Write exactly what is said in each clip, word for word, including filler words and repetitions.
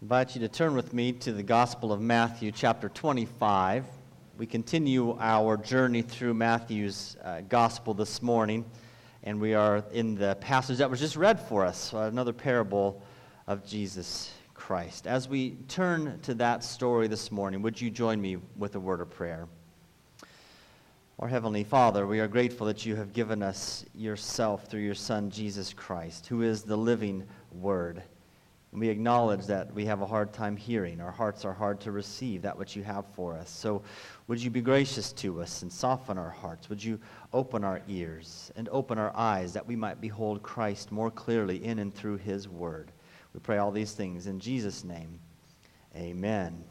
invite you to turn with me to the Gospel of Matthew, chapter twenty-five. We continue our journey through Matthew's uh, Gospel this morning, and we are in the passage that was just read for us, another parable of Jesus Christ. As we turn to that story this morning, would you join me with a word of prayer? Our Heavenly Father, we are grateful that you have given us yourself through your Son, Jesus Christ, who is the living Word. We acknowledge that we have a hard time hearing. Our hearts are hard to receive that which you have for us. So would you be gracious to us and soften our hearts? Would you open our ears and open our eyes that we might behold Christ more clearly in and through his word? We pray all these things in Jesus' name. Amen.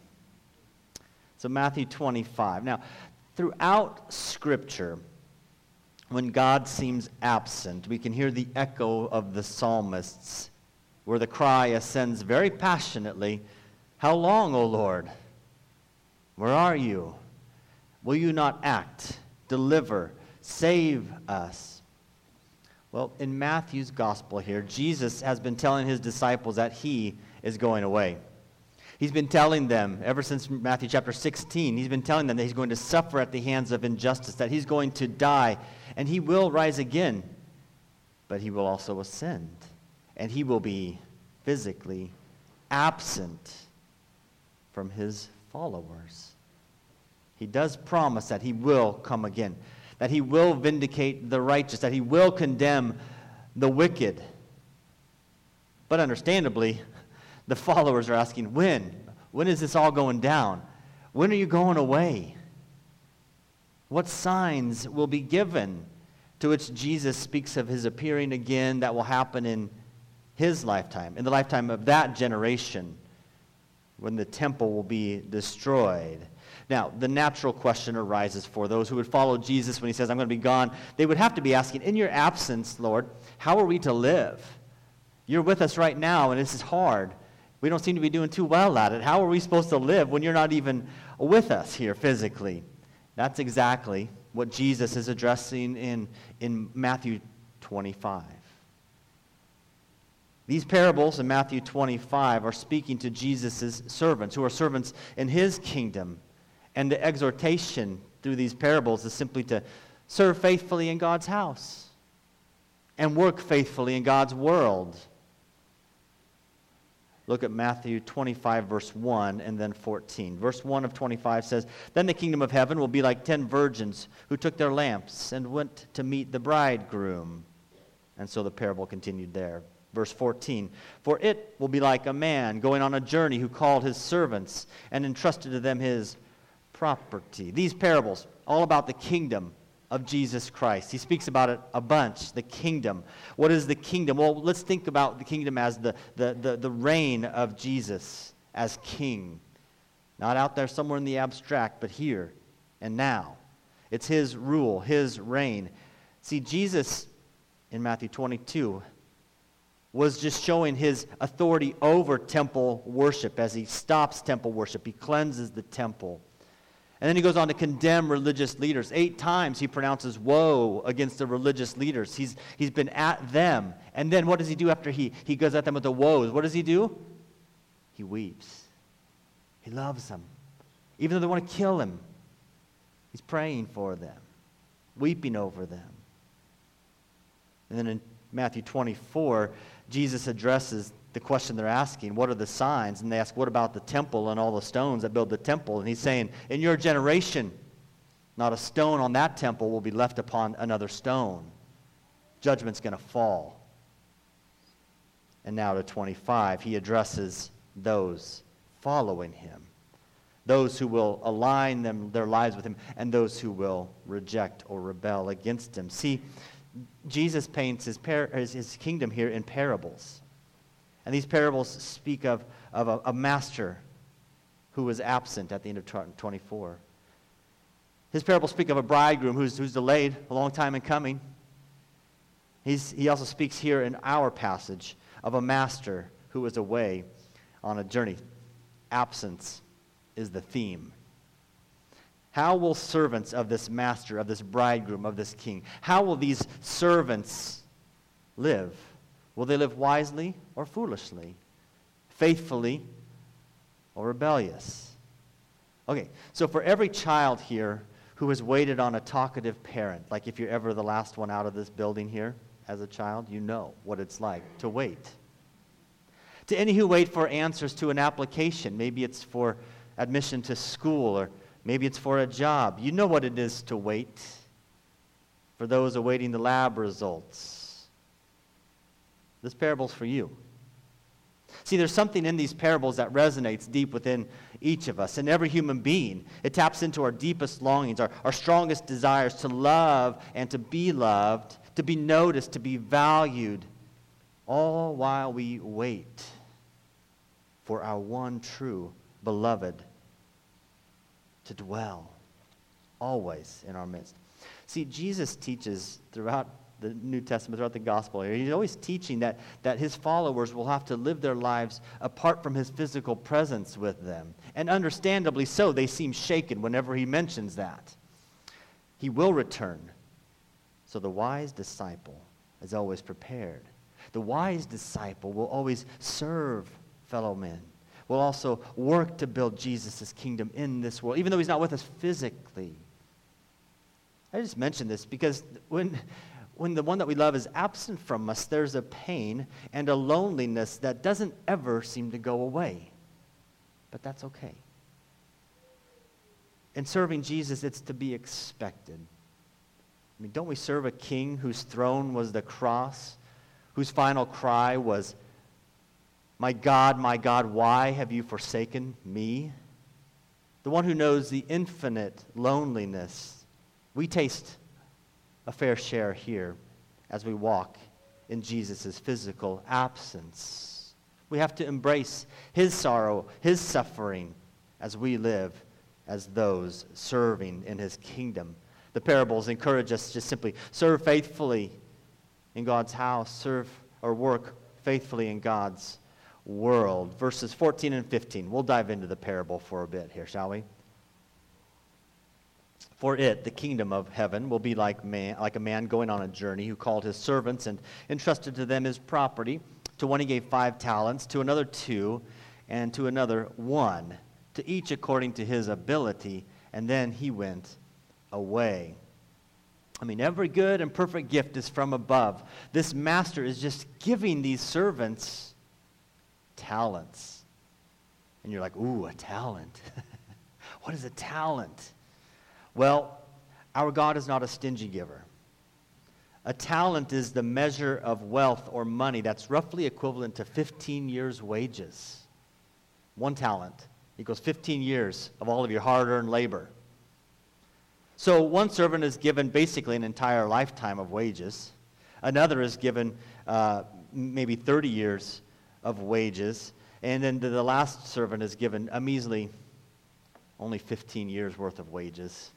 So Matthew twenty-five. Now, throughout Scripture, when God seems absent, we can hear the echo of the psalmists, where the cry ascends very passionately, "How long, O Lord? Where are you? Will you not act, deliver, save us?" Well, in Matthew's gospel here, Jesus has been telling his disciples that he is going away. He's been telling them, ever since Matthew chapter sixteen, he's been telling them that he's going to suffer at the hands of injustice, that he's going to die, and he will rise again, but he will also ascend. And he will be physically absent from his followers. He does promise that he will come again, that he will vindicate the righteous, that he will condemn the wicked. But understandably, the followers are asking, when? When is this all going down? When are you going away? What signs will be given? To which Jesus speaks of his appearing again that will happen in his lifetime, in the lifetime of that generation, when the temple will be destroyed. Now, the natural question arises for those who would follow Jesus when he says, "I'm going to be gone." They would have to be asking, in your absence, Lord, how are we to live? You're with us right now, and this is hard. We don't seem to be doing too well at it. How are we supposed to live when you're not even with us here physically? That's exactly what Jesus is addressing in, in Matthew twenty-five. These parables in Matthew twenty-five are speaking to Jesus' servants, who are servants in his kingdom. And the exhortation through these parables is simply to serve faithfully in God's house and work faithfully in God's world. Look at Matthew twenty-five, verse one, and then fourteen. Verse one of twenty-five says, "Then the kingdom of heaven will be like ten virgins who took their lamps and went to meet the bridegroom." And so the parable continued there. Verse fourteen, "For it will be like a man going on a journey who called his servants and entrusted to them his property." These parables, all about the kingdom of Jesus Christ. He speaks about it a bunch, the kingdom. What is the kingdom? Well, let's think about the kingdom as the, the, the, the reign of Jesus as king. Not out there somewhere in the abstract, but here and now. It's his rule, his reign. See, Jesus in Matthew twenty-two was just showing his authority over temple worship. As he stops temple worship, he cleanses the temple. And then he goes on to condemn religious leaders. Eight times he pronounces woe against the religious leaders. He's, he's been at them. And then what does he do after he, he goes at them with the woes? What does he do? He weeps. He loves them. Even though they want to kill him, he's praying for them, weeping over them. And then in Matthew twenty-four, Jesus addresses the question they're asking, what are the signs? And they ask, what about the temple and all the stones that build the temple? And he's saying, in your generation, not a stone on that temple will be left upon another stone. Judgment's going to fall. And now to twenty-five, he addresses those following him, those who will align them, their lives with him, and those who will reject or rebel against him. See, Jesus paints his, par- his, his kingdom here in parables. And these parables speak of, of a, a master who was absent at the end of twenty-four. His parables speak of a bridegroom who's, who's delayed a long time in coming. He's, he also speaks here in our passage of a master who was away on a journey. Absence is the theme. How will servants of this master, of this bridegroom, of this king, how will these servants live? Will they live wisely or foolishly? Faithfully or rebellious. Okay, so for every child here who has waited on a talkative parent, like if you're ever the last one out of this building here as a child, you know what it's like to wait. To any who wait for answers to an application, maybe it's for admission to school or maybe it's for a job, you know what it is to wait. For those awaiting the lab results, this parable's for you. See, there's something in these parables that resonates deep within each of us, and every human being. It taps into our deepest longings, our, our strongest desires to love and to be loved, to be noticed, to be valued, all while we wait for our one true beloved to dwell always in our midst. See, Jesus teaches throughout the New Testament, throughout the gospel here, he's always teaching that, that his followers will have to live their lives apart from his physical presence with them. And understandably so, they seem shaken whenever he mentions that. He will return. So the wise disciple is always prepared. The wise disciple will always serve fellow men, will also work to build Jesus' kingdom in this world, even though he's not with us physically. I just mention this because when... When the one that we love is absent from us, there's a pain and a loneliness that doesn't ever seem to go away. But that's okay. In serving Jesus, it's to be expected. I mean, don't we serve a king whose throne was the cross, whose final cry was, "My God, my God, why have you forsaken me?" The one who knows the infinite loneliness. We taste a fair share here as we walk in Jesus' physical absence. We have to embrace his sorrow, his suffering, as we live as those serving in his kingdom. The parables encourage us to simply serve faithfully in God's house, serve or work faithfully in God's world. Verses fourteen and fifteen. We'll dive into the parable for a bit here, shall we? For it, the kingdom of heaven, will be like man, like a man going on a journey who called his servants and entrusted to them his property. To one he gave five talents, to another two, and to another one, to each according to his ability, and then he went away. I mean, every good and perfect gift is from above. This master is just giving these servants talents. And you're like, ooh, a talent. What is a talent? Well, our God is not a stingy giver. A talent is the measure of wealth or money that's roughly equivalent to fifteen years' wages. One talent equals fifteen years of all of your hard-earned labor. So one servant is given basically an entire lifetime of wages. Another is given uh, maybe thirty years of wages. And then the last servant is given a measly only fifteen years worth of wages.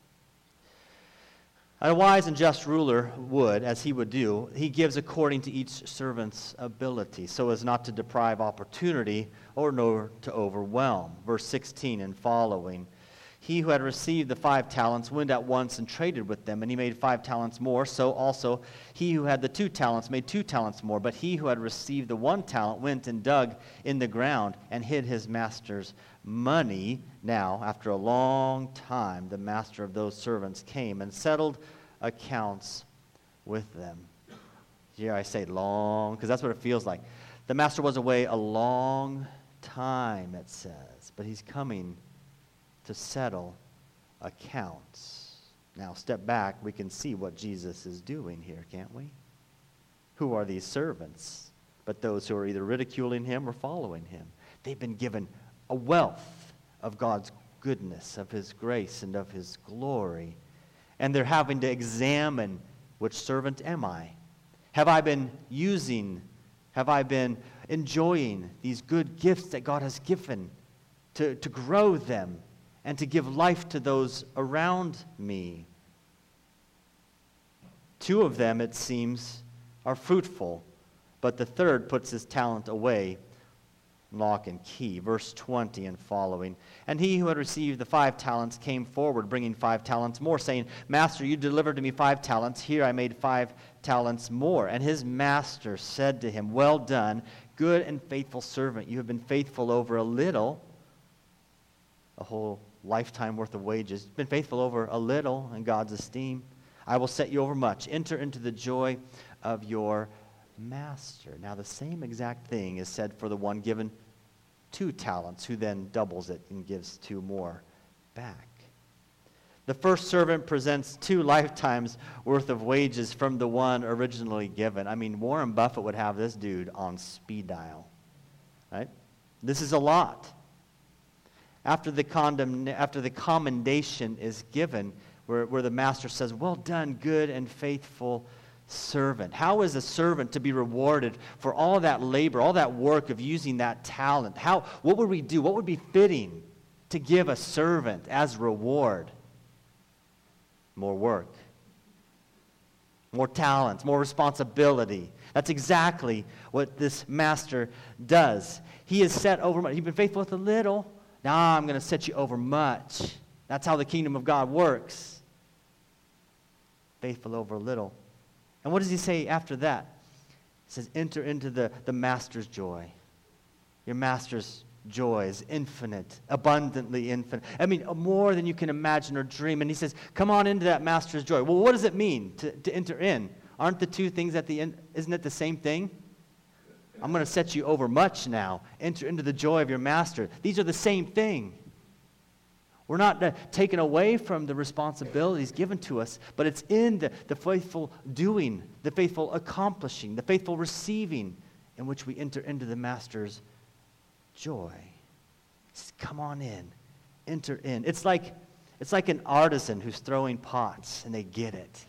A wise and just ruler would, as he would do, he gives according to each servant's ability, so as not to deprive opportunity or nor to overwhelm. Verse sixteen and following. He who had received the five talents went at once and traded with them, and he made five talents more. So also he who had the two talents made two talents more. But he who had received the one talent went and dug in the ground and hid his master's money. Now, after a long time, the master of those servants came and settled accounts with them. Here I say long, because that's what it feels like. The master was away a long time, it says, but he's coming to settle accounts. Now, step back, we can see what Jesus is doing here, can't we? Who are these servants? But those who are either ridiculing him or following him. They've been given a wealth of God's goodness, of his grace, and of his glory. And they're having to examine, which servant am I? Have I been using, have I been enjoying these good gifts that God has given to, to grow them and to give life to those around me? Two of them, it seems, are fruitful, but the third puts his talent away, lock and key. Verse twenty and following. And he who had received the five talents came forward, bringing five talents more, saying, Master, you delivered to me five talents. Here I made five talents more. And his master said to him, Well done, good and faithful servant. You have been faithful over a little. a whole lifetime worth of wages. Been faithful over a little in God's esteem. I will set you over much. Enter into the joy of your master. Now, the same exact thing is said for the one given two talents, who then doubles it and gives two more back. The first servant presents two lifetimes worth of wages from the one originally given. I mean, Warren Buffett would have this dude on speed dial, right? This is a lot. After the condemn, after the commendation is given, where, where the master says, "Well done, good and faithful servant." How is a servant to be rewarded for all that labor, all that work of using that talent? How, what would we do? What would be fitting to give a servant as reward? More work, more talents, more responsibility. That's exactly what this master does. He is set over much. You've been faithful with a little. Now I'm going to set you over much. That's how the kingdom of God works. Faithful over a little. And what does he say after that? He says, enter into the, the master's joy. Your master's joy is infinite, abundantly infinite. I mean, more than you can imagine or dream. And he says, come on into that master's joy. Well, what does it mean to, to enter in? Aren't the two things at the end, isn't it the same thing? I'm going to set you over much now. Enter into the joy of your master. These are the same thing. We're not uh, taken away from the responsibilities given to us, but it's in the, the faithful doing, the faithful accomplishing, the faithful receiving, in which we enter into the master's joy. He says, come on in. Enter in. It's like, it's like an artisan who's throwing pots, and they get it.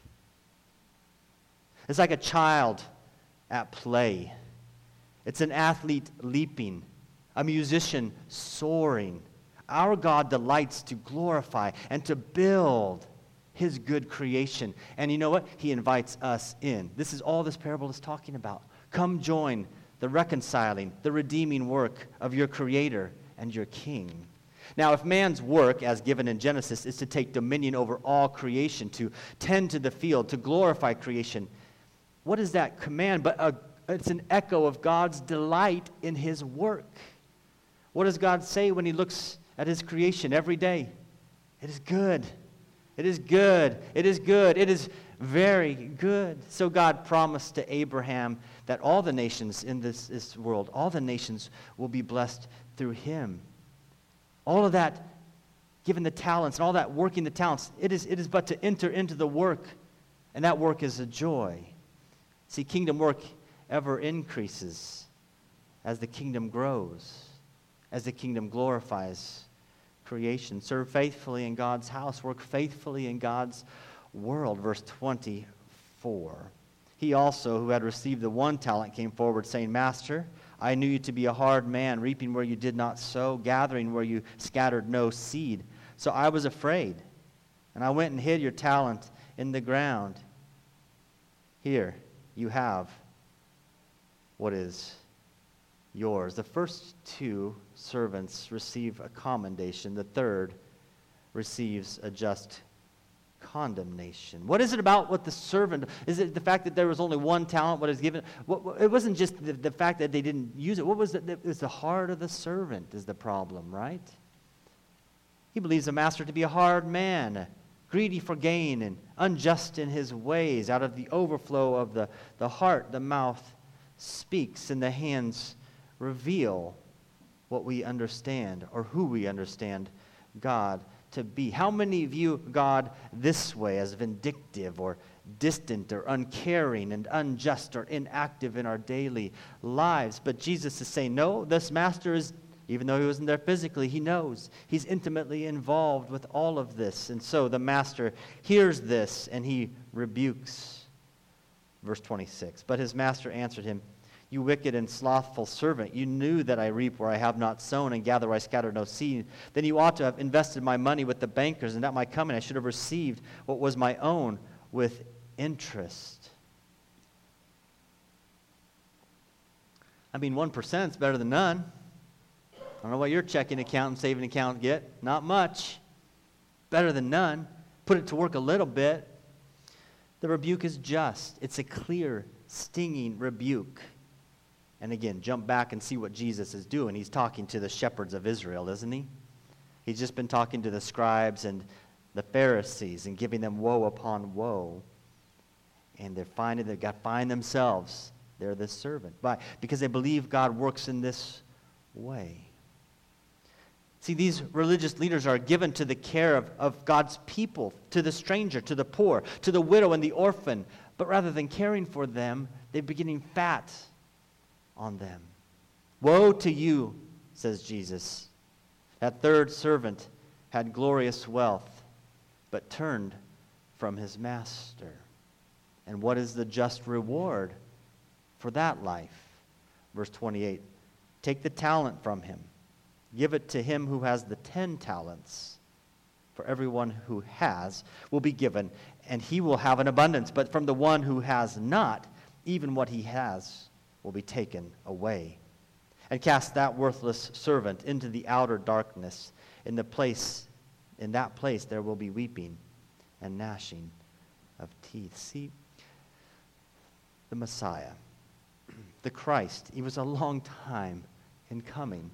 It's like a child at play. It's an athlete leaping, a musician soaring. Our God delights to glorify and to build his good creation. And you know what? He invites us in. This is all this parable is talking about. Come join the reconciling, the redeeming work of your Creator and your King. Now, if man's work, as given in Genesis, is to take dominion over all creation, to tend to the field, to glorify creation, what is that command? But a, it's an echo of God's delight in his work. What does God say when he looks at his creation every day? It is good. It is good. It is good. It is very good. So God promised to Abraham that all the nations in this, this world, all the nations will be blessed through him. All of that, given the talents and all that working the talents, it is, it is but to enter into the work, and that work is a joy. See, kingdom work ever increases as the kingdom grows, as the kingdom glorifies creation. Serve faithfully in God's house. Work faithfully in God's world. Verse twenty-four. He also, who had received the one talent, came forward, saying, Master, I knew you to be a hard man, reaping where you did not sow, gathering where you scattered no seed. So I was afraid, and I went and hid your talent in the ground. Here you have what is yours. The first two servants receive a commendation. The third receives a just condemnation. What is it about what the servant, is it the fact that there was only one talent, what is given? What, it wasn't just the, the fact that they didn't use it. What was it? It was the heart of the servant is the problem, right? He believes the master to be a hard man, greedy for gain and unjust in his ways. Out of the overflow of the, the heart, the mouth speaks, and the hands reveal what we understand or who we understand God to be. How many view God this way, as vindictive or distant or uncaring and unjust or inactive in our daily lives? But Jesus is saying, no, this master is, even though he wasn't there physically, he knows. He's intimately involved with all of this. And so the master hears this and he rebukes. Verse twenty-six, but his master answered him, You wicked and slothful servant, you knew that I reap where I have not sown and gather where I scatter no seed. Then you ought to have invested my money with the bankers, and at my coming I should have received what was my own with interest. I mean, one percent is better than none. I don't know what your checking account and saving account get. Not much. Better than none. Put it to work a little bit. The rebuke is just. It's a clear, stinging rebuke. And again, jump back and see what Jesus is doing. He's talking to the shepherds of Israel, isn't he? He's just been talking to the scribes and the Pharisees and giving them woe upon woe. And they're finding they've got to find themselves. They're this servant. Why? Because they believe God works in this way. See, these religious leaders are given to the care of, of God's people, to the stranger, to the poor, to the widow and the orphan. But rather than caring for them, they're getting fat on them. Woe to you, says Jesus. That third servant had glorious wealth, but turned from his master. And what is the just reward for that life? Verse twenty-eight, take the talent from him. Give it to him who has the ten talents. For everyone who has will be given, and he will have an abundance. But from the one who has not, even what he has will be taken away. And cast that worthless servant into the outer darkness. In the place, in that place there will be weeping and gnashing of teeth. See, the Messiah, the Christ, he was a long time in coming.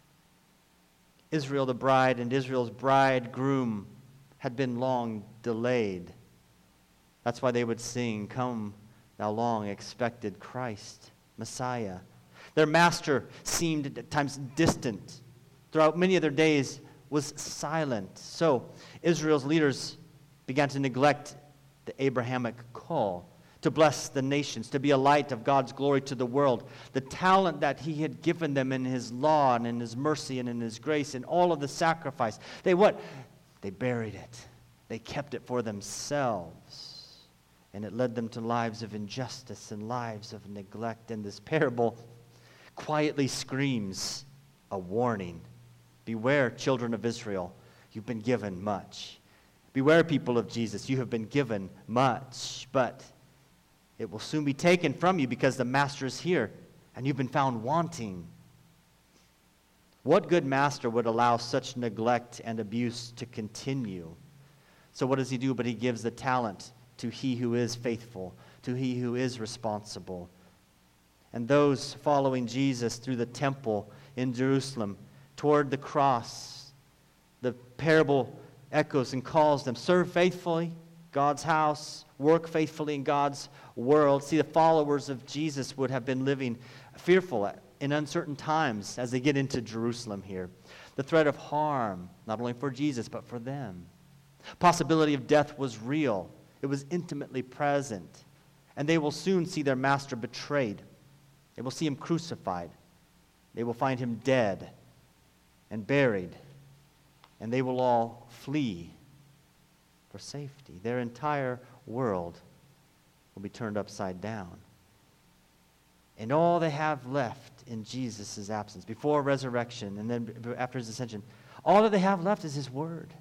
Israel the bride and Israel's bridegroom had been long delayed. That's why they would sing, "Come, thou long expected Christ, Messiah." Their master seemed at times distant. Throughout many of their days was silent. So Israel's leaders began to neglect the Abrahamic call to bless the nations, to be a light of God's glory to the world. The talent that he had given them in his law and in his mercy and in his grace and all of the sacrifice. They what? They buried it. They kept it for themselves. And it led them to lives of injustice and lives of neglect. And this parable quietly screams a warning. Beware, children of Israel, you've been given much. Beware, people of Jesus, you have been given much, but it will soon be taken from you because the master is here and you've been found wanting. What good master would allow such neglect and abuse to continue? So what does he do? But he gives the talent to he who is faithful, to he who is responsible. And those following Jesus through the temple in Jerusalem toward the cross, the parable echoes and calls them, serve faithfully God's house, work faithfully in God's world. See, the followers of Jesus would have been living fearful in uncertain times as they get into Jerusalem here. The threat of harm, not only for Jesus, but for them. Possibility of death was real. It was intimately present. And they will soon see their master betrayed. They will see him crucified. They will find him dead and buried. And they will all flee for safety. Their entire world will be turned upside down. And all they have left in Jesus' absence, before resurrection and then after his ascension, all that they have left is his word.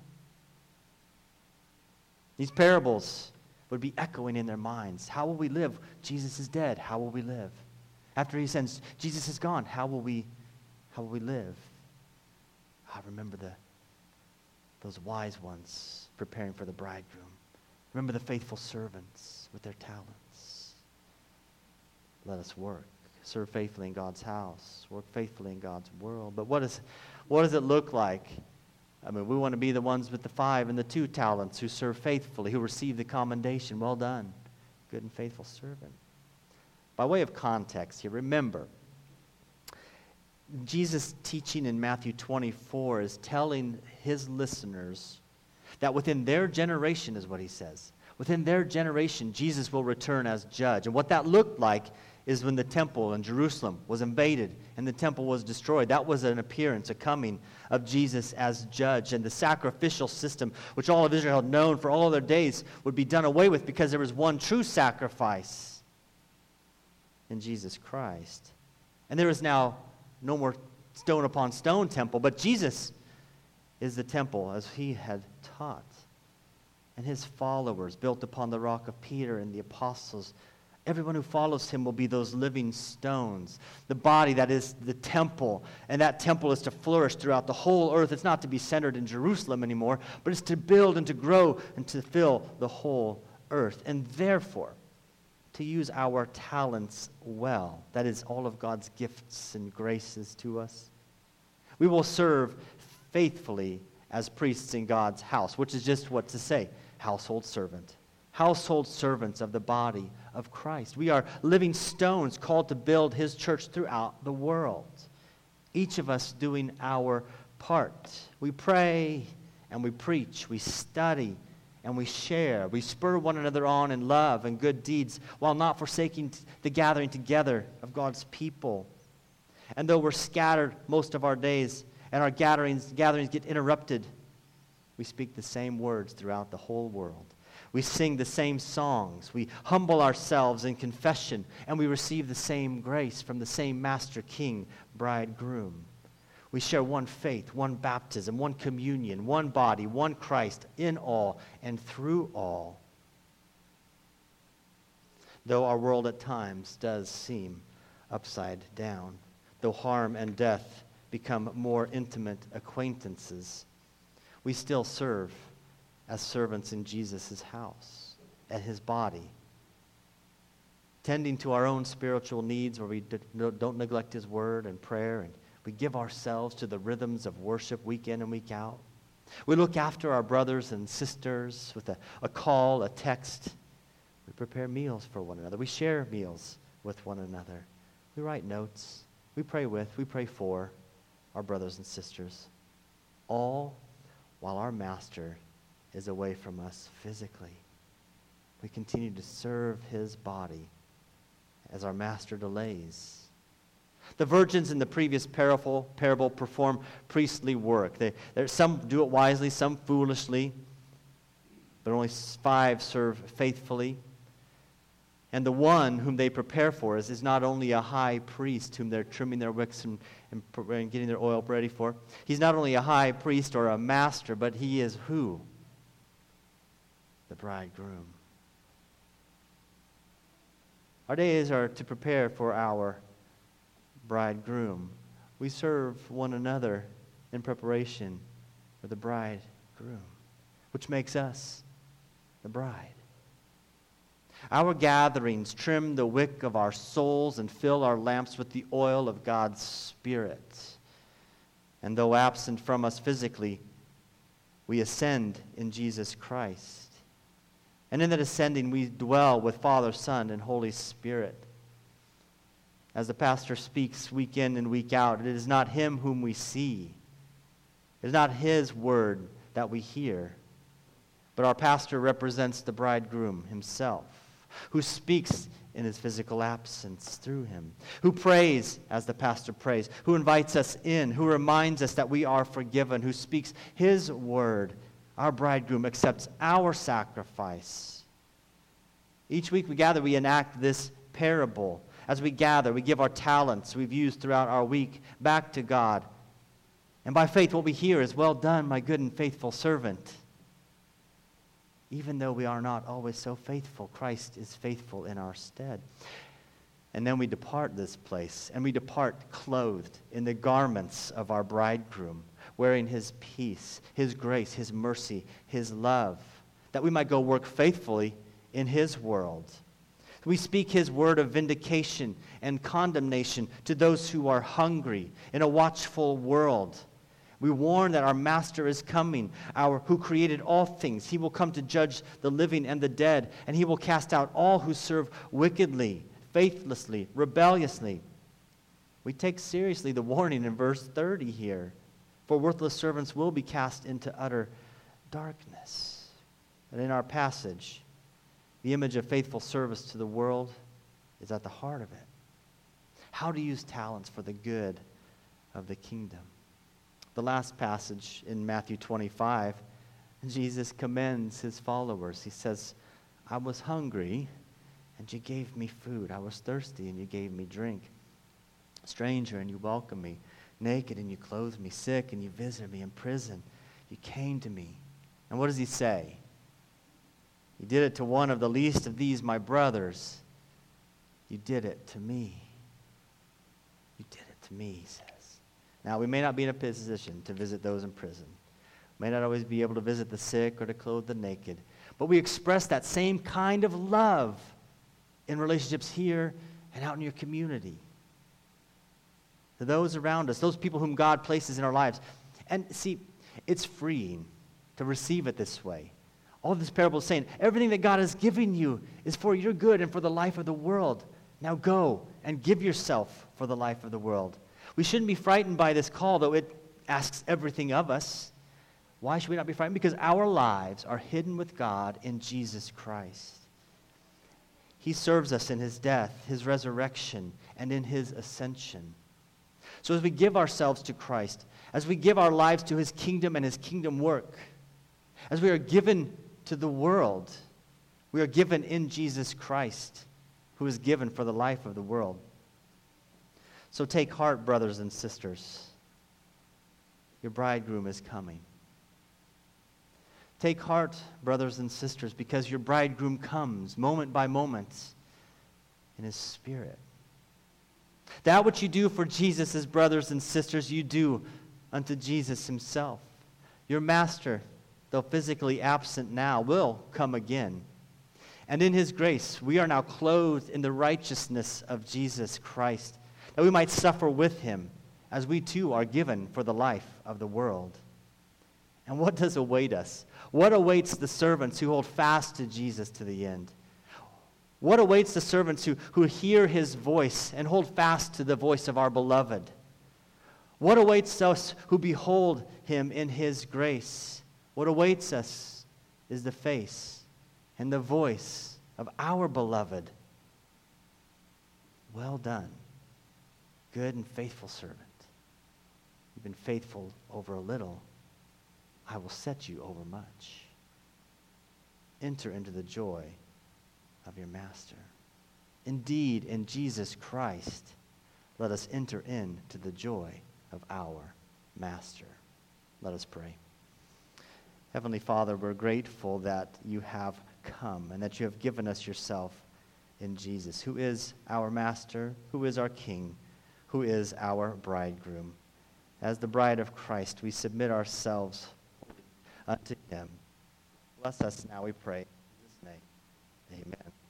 These parables would be echoing in their minds. How will we live? Jesus is dead. How will we live? After he ascends, Jesus is gone. How will we, how will we live? I remember the those wise ones preparing for the bridegroom. Remember the faithful servants with their talents. Let us work. Serve faithfully in God's house. Work faithfully in God's world. But what, is, what does it look like? I mean, we want to be the ones with the five and the two talents who serve faithfully, who receive the commendation. Well done, good and faithful servant. By way of context here, remember, Jesus' teaching in Matthew twenty-four is telling his listeners that within their generation, is what he says, within their generation, Jesus will return as judge. And what that looked like is when the temple in Jerusalem was invaded and the temple was destroyed. That was an appearance, a coming of Jesus as judge. And the sacrificial system, which all of Israel had known for all of their days, would be done away with because there was one true sacrifice in Jesus Christ. And there is now no more stone upon stone temple, but Jesus is the temple as he had taught. And his followers, built upon the rock of Peter and the apostles, everyone who follows him will be those living stones. The body that is the temple, and that temple is to flourish throughout the whole earth. It's not to be centered in Jerusalem anymore, but it's to build and to grow and to fill the whole earth. And therefore, to use our talents well, that is all of God's gifts and graces to us, we will serve faithfully as priests in God's house, which is just what to say, household servant. Household servants of the body of Christ. We are living stones called to build his church throughout the world. Each of us doing our part. We pray and we preach, we study and we share. We spur one another on in love and good deeds while not forsaking the gathering together of God's people. And though we're scattered most of our days and our gatherings, gatherings get interrupted, we speak the same words throughout the whole world. We sing the same songs. We humble ourselves in confession, and we receive the same grace from the same Master King, Bridegroom. We share one faith, one baptism, one communion, one body, one Christ, in all and through all. Though our world at times does seem upside down, though harm and death become more intimate acquaintances, we still serve as servants in Jesus' house, at his body, tending to our own spiritual needs where we don't neglect his word and prayer, and we give ourselves to the rhythms of worship week in and week out. We look after our brothers and sisters with a, a call, a text. We prepare meals for one another. We share meals with one another. We write notes. We pray with, we pray for our brothers and sisters, all while our Master is away from us physically. We continue to serve his body as our Master delays. The virgins in the previous parable, parable perform priestly work. They, some do it wisely, some foolishly, but only five serve faithfully. And the one whom they prepare for is, is not only a high priest whom they're trimming their wicks and, and, and getting their oil ready for. He's not only a high priest or a master, but he is who? The bridegroom. Our days are to prepare for our bridegroom. We serve one another in preparation for the bridegroom, which makes us the bride. Our gatherings trim the wick of our souls and fill our lamps with the oil of God's Spirit. And though absent from us physically, we ascend in Jesus Christ. And in that ascending, we dwell with Father, Son, and Holy Spirit. As the pastor speaks week in and week out, it is not him whom we see. It is not his word that we hear. But our pastor represents the bridegroom himself, who speaks in his physical absence through him, who prays as the pastor prays, who invites us in, who reminds us that we are forgiven, who speaks his word. Our bridegroom accepts our sacrifice. Each week we gather, we enact this parable. As we gather, we give our talents we've used throughout our week back to God. And by faith, what we hear is, "Well done, my good and faithful servant." Even though we are not always so faithful, Christ is faithful in our stead. And then we depart this place, and we depart clothed in the garments of our bridegroom, wearing his peace, his grace, his mercy, his love, that we might go work faithfully in his world. We speak his word of vindication and condemnation to those who are hungry in a watchful world. We warn that our Master is coming, our who created all things. He will come to judge the living and the dead, and he will cast out all who serve wickedly, faithlessly, rebelliously. We take seriously the warning in verse thirty here. For worthless servants will be cast into utter darkness. And in our passage, the image of faithful service to the world is at the heart of it. How to use talents for the good of the kingdom. The last passage in Matthew twenty-five, Jesus commends his followers. He says, "I was hungry, and you gave me food. I was thirsty, and you gave me drink. Stranger, and you welcomed me. Naked, and you clothed me. Sick, and you visited me. In prison, you came to me." And what does he say? "You did it to one of the least of these, my brothers. You did it to me." You did it to me, he says. Now, we may not be in a position to visit those in prison. We may not always be able to visit the sick or to clothe the naked. But we express that same kind of love in relationships here and out in your community. To those around us, those people whom God places in our lives. And see, It's freeing to receive it this way. All this parable is saying, everything that God has given you is for your good and for the life of the world. Now go and give yourself for the life of the world. We shouldn't be frightened by this call, though it asks everything of us. Why should we not be frightened? Because our lives are hidden with God in Jesus Christ. He serves us in his death, his resurrection, and in his ascension. So as we give ourselves to Christ, as we give our lives to his kingdom and his kingdom work, as we are given to the world, we are given in Jesus Christ, who is given for the life of the world. So take heart, brothers and sisters. Your bridegroom is coming. Take heart, brothers and sisters, because your bridegroom comes moment by moment in his Spirit. That which you do for Jesus as brothers and sisters, you do unto Jesus himself. Your master, though physically absent now, will come again. And in his grace, we are now clothed in the righteousness of Jesus Christ, that we might suffer with him, as we too are given for the life of the world. And what does await us? What awaits the servants who hold fast to Jesus to the end? What awaits the servants who, who hear his voice and hold fast to the voice of our beloved? What awaits us who behold him in his grace? What awaits us is the face and the voice of our beloved. Well done, good and faithful servant. You've been faithful over a little. I will set you over much. Enter into the joy of your master. Indeed, in Jesus Christ, let us enter into the joy of our master. Let us pray. Heavenly Father, we're grateful that you have come and that you have given us yourself in Jesus, who is our master, who is our king, who is our bridegroom. As the bride of Christ, we submit ourselves unto him. Bless us now, we pray. In his name, amen.